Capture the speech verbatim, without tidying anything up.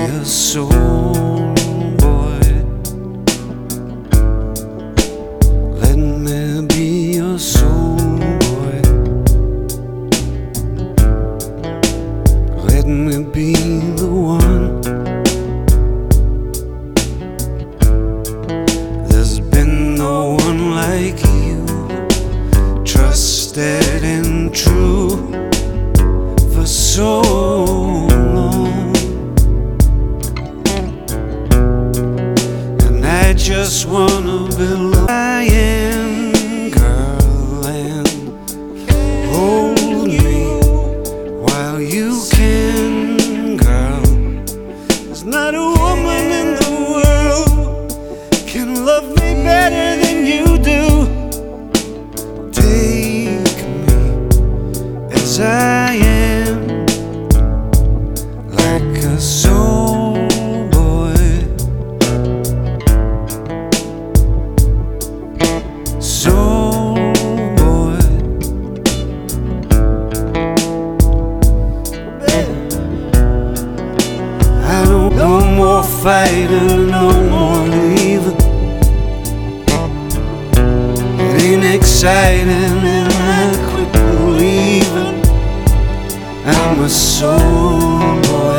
a soul boy. Let me be your soul boy. Let me be the one. There's been no one like you, trusted and true for so long. And I just wanna belong. I am, girl, and hold me while you can, girl. There's not a woman in the world can love me better than you do. Take me as I am, like a soul boy. Soul boy. I don't no more fighting, no more leaving. It ain't exciting and I quit believing. I'm a soul boy.